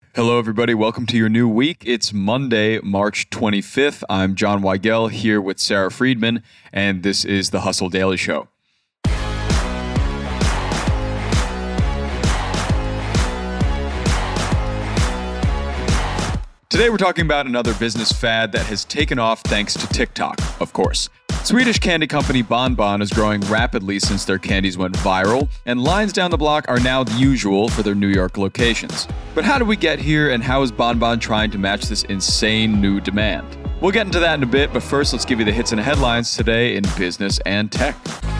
Hello, everybody. Welcome to your new week. It's Monday, March 25th. I'm John Weigel here with Sarah Friedman, and this is the Hustle Daily Show. Today, we're talking about another business fad that has taken off thanks to TikTok, of course. Swedish candy company Bon Bon is growing rapidly since their candies went viral, and lines down the block are now the usual for their New York locations. But how did we get here, and how is Bon Bon trying to match this insane new demand? We'll get into that in a bit, but first let's give you the hits and headlines today in business and tech.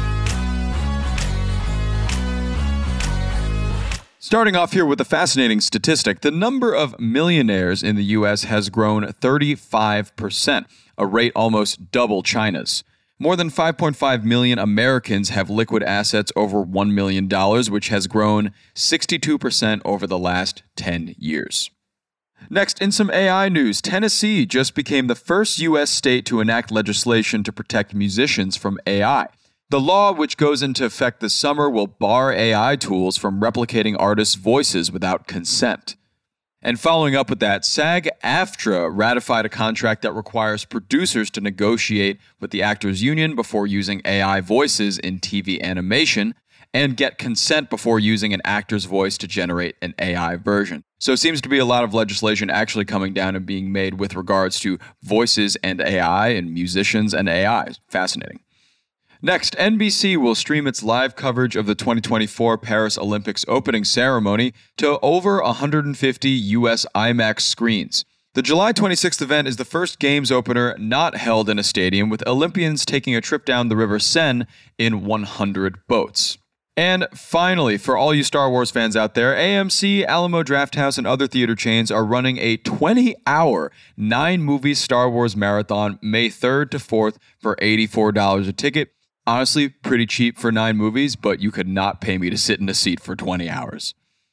Starting off here with a fascinating statistic, the number of millionaires in the U.S. has grown 35%, a rate almost double China's. More than 5.5 million Americans have liquid assets over $1 million, which has grown 62% over the last 10 years. Next, in some AI news, Tennessee just became the first U.S. state to enact legislation to protect musicians from AI. The law, which goes into effect this summer, will bar AI tools from replicating artists' voices without consent. And following up with that, SAG-AFTRA ratified a contract that requires producers to negotiate with the Actors Union before using AI voices in TV animation and get consent before using an actor's voice to generate an AI version. So it seems to be a lot of legislation actually coming down and being made with regards to voices and AI and musicians and AI. Fascinating. Next, NBC will stream its live coverage of the 2024 Paris Olympics opening ceremony to over 150 U.S. IMAX screens. The July 26th event is the first Games opener not held in a stadium, with Olympians taking a trip down the River Seine in 100 boats. And finally, for all you Star Wars fans out there, AMC, Alamo Drafthouse, and other theater chains are running a 20-hour, 9-movie Star Wars marathon May 3rd to 4th for $84 a ticket. Honestly, pretty cheap for 9 movies, but you could not pay me to sit in a seat for 20 hours.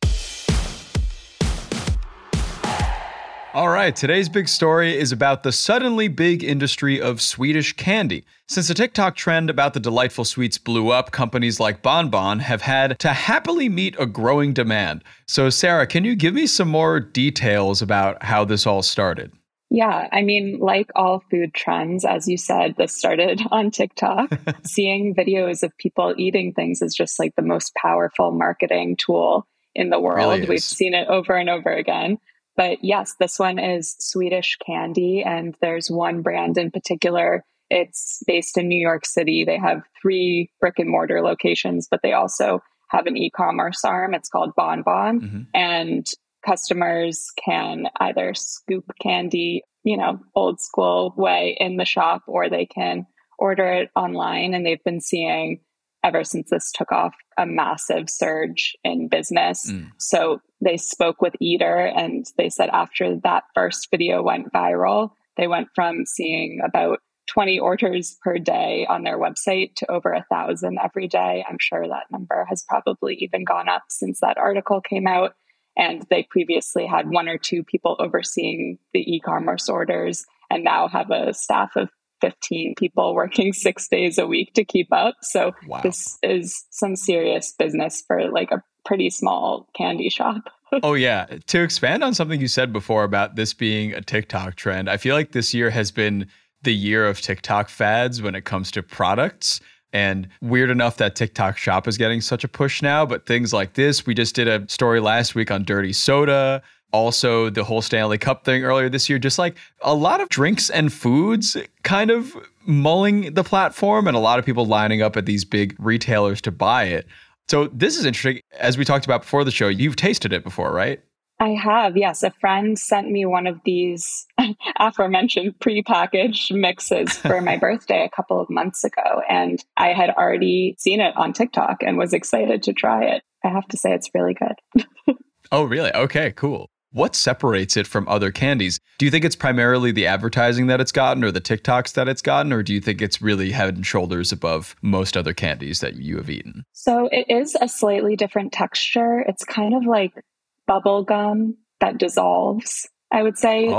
All right, today's big story is about the suddenly big industry of Swedish candy. Since the TikTok trend about the delightful sweets blew up, companies like Bon Bon have had to happily meet a growing demand. So Sarah, can you give me some more details about how this all started? Yeah, I mean, like all food trends, as you said, this started on TikTok. Seeing videos of people eating things is just like the most powerful marketing tool in the world. Really We've seen it over and over again. But yes, this one is Swedish candy, and there's one brand in particular. It's based in New York City. They have 3 brick and mortar locations, but they also have an e-commerce arm. It's called Bon Bon. Mm-hmm. And customers can either scoop candy, old school way in the shop, or they can order it online. And they've been seeing, ever since this took off, a massive surge in business. So they spoke with Eater, and they said after that first video went viral, they went from seeing about 20 orders per day on their website to over 1,000 every day. I'm sure that number has probably even gone up since that article came out. And they previously had 1 or 2 people overseeing the e-commerce orders, and now have a staff of 15 people working 6 days a week to keep up. So Wow. This is some serious business for like a pretty small candy shop. Oh, yeah. To expand on something you said before about this being a TikTok trend, I feel like this year has been the year of TikTok fads when it comes to products. And weird enough that TikTok Shop is getting such a push now, but things like this, we just did a story last week on dirty soda, also the whole Stanley Cup thing earlier this year, just like a lot of drinks and foods kind of mulling the platform and a lot of people lining up at these big retailers to buy it. So this is interesting. As we talked about before the show, you've tasted it before, right? I have, yes. A friend sent me one of these aforementioned prepackaged mixes for my birthday a couple of months ago. And I had already seen it on TikTok and was excited to try it. I have to say it's really good. Oh, really? Okay, cool. What separates it from other candies? Do you think it's primarily the advertising that it's gotten or the TikToks that it's gotten? Or do you think it's really head and shoulders above most other candies that you have eaten? So it is a slightly different texture. It's kind of like bubble gum that dissolves, I would say. Oh.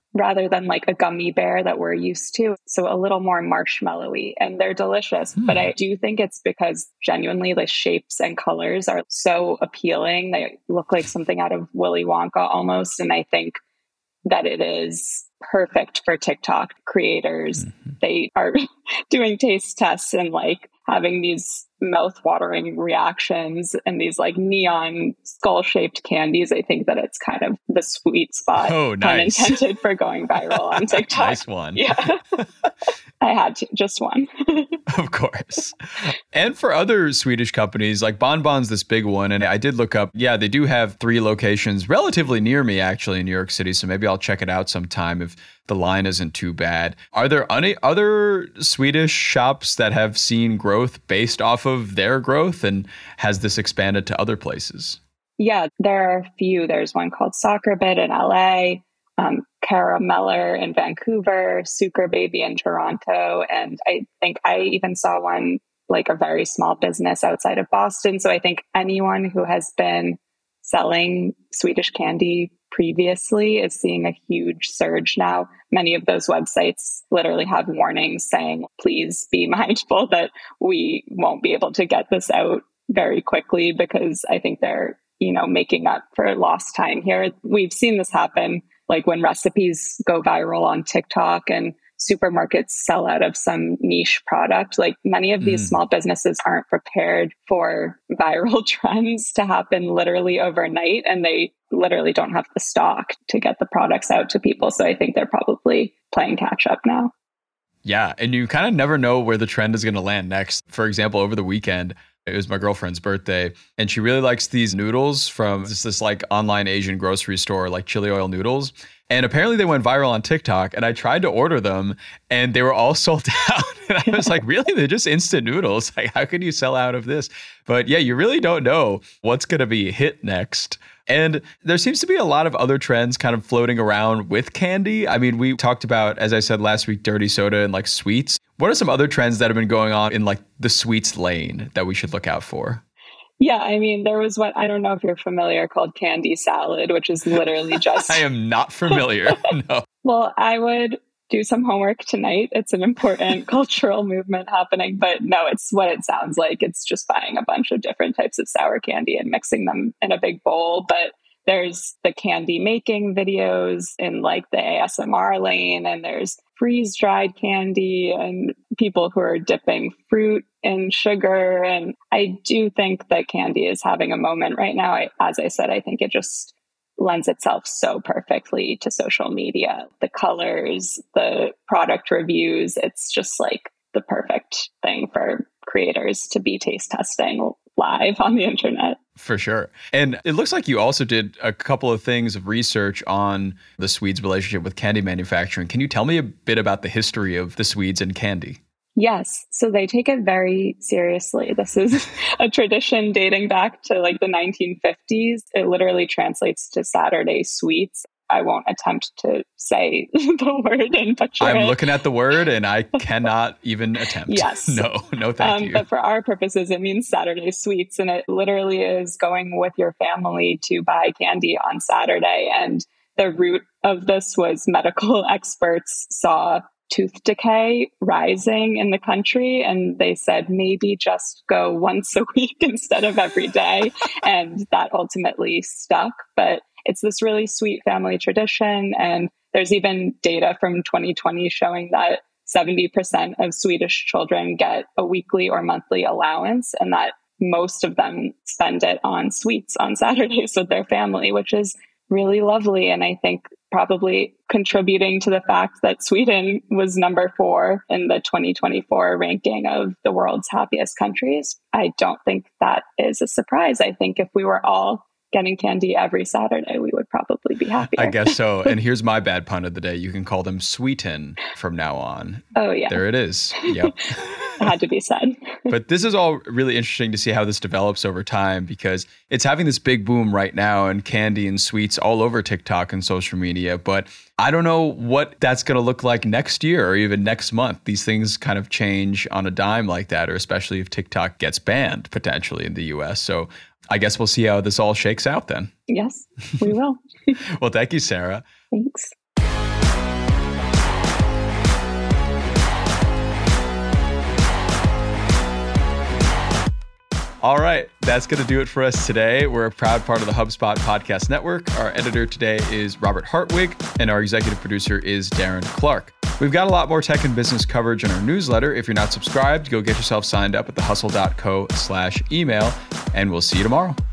rather than like a gummy bear that we're used to. So a little more marshmallowy, and they're delicious. But I do think it's because genuinely the shapes and colors are so appealing. They look like something out of Willy Wonka almost. And I think that it is perfect for TikTok creators. They are doing taste tests and like having these mouth-watering reactions and these like neon skull-shaped candies. I think that it's kind of the sweet spot, pun intended, for going viral on TikTok. Nice one. Yeah. I had just one. Of course. And for other Swedish companies, like Bonbon's this big one. And I did look up, they do have 3 locations relatively near me, actually, in New York City. So maybe I'll check it out sometime if the line isn't too bad. Are there any other Swedish shops that have seen growth based off of their growth? And has this expanded to other places? Yeah, there are a few. There's one called Soccerbit in LA. Carameller in Vancouver, Sucre Baby in Toronto. And I think I even saw one, like a very small business outside of Boston. So I think anyone who has been selling Swedish candy previously is seeing a huge surge now. Many of those websites literally have warnings saying, please be mindful that we won't be able to get this out very quickly, because I think they're, making up for lost time here. We've seen this happen. Like when recipes go viral on TikTok and supermarkets sell out of some niche product, like many of these small businesses aren't prepared for viral trends to happen literally overnight. And they literally don't have the stock to get the products out to people. So I think they're probably playing catch up now. Yeah. And you kind of never know where the trend is going to land next. For example, over the weekend, it was my girlfriend's birthday, and she really likes these noodles from this like online Asian grocery store, like chili oil noodles. And apparently they went viral on TikTok, and I tried to order them and they were all sold out. And I was like, really? They're just instant noodles. Like, how can you sell out of this? But yeah, you really don't know what's going to be hit next. And there seems to be a lot of other trends kind of floating around with candy. I mean, we talked about, as I said last week, dirty soda and like sweets. What are some other trends that have been going on in like the sweets lane that we should look out for? Yeah, I mean, there was what, I don't know if you're familiar, called candy salad, which is literally just... I am not familiar, no. Well, I would do some homework tonight. It's an important cultural movement happening, but no, it's what it sounds like. It's just buying a bunch of different types of sour candy and mixing them in a big bowl. But there's the candy making videos in like the ASMR lane, and there's freeze-dried candy and people who are dipping fruit in sugar. And I do think that candy is having a moment right now. As I said, I think it just lends itself so perfectly to social media. The colors, the product reviews, it's just like the perfect thing for creators to be taste testing live on the internet. For sure. And it looks like you also did a couple of things of research on the Swedes' relationship with candy manufacturing. Can you tell me a bit about the history of the Swedes and candy? Yes. So they take it very seriously. This is a tradition dating back to like the 1950s. It literally translates to Saturday sweets. I won't attempt to say the word and butcher it. I'm looking at the word and I cannot even attempt. Yes. No, thank you. But for our purposes, it means Saturday sweets. And it literally is going with your family to buy candy on Saturday. And the root of this was medical experts saw tooth decay rising in the country. And they said, maybe just go once a week instead of every day. And that ultimately stuck. But it's this really sweet family tradition. And there's even data from 2020 showing that 70% of Swedish children get a weekly or monthly allowance, and that most of them spend it on sweets on Saturdays with their family, which is really lovely. And I think probably contributing to the fact that Sweden was number 4 in the 2024 ranking of the world's happiest countries. I don't think that is a surprise. I think if we were all getting candy every Saturday, we would probably be happier. I guess so. And here's my bad pun of the day. You can call them Sweeten from now on. Oh, yeah. There it is. Yep. It had to be said. But this is all really interesting to see how this develops over time, because it's having this big boom right now and candy and sweets all over TikTok and social media. But I don't know what that's going to look like next year or even next month. These things kind of change on a dime like that, or especially if TikTok gets banned potentially in the US. So I guess we'll see how this all shakes out then. Yes, we will. Well, thank you, Sarah. Thanks. All right, that's going to do it for us today. We're a proud part of the HubSpot Podcast Network. Our editor today is Robert Hartwig, and our executive producer is Darren Clark. We've got a lot more tech and business coverage in our newsletter. If you're not subscribed, go get yourself signed up at thehustle.co/email, and we'll see you tomorrow.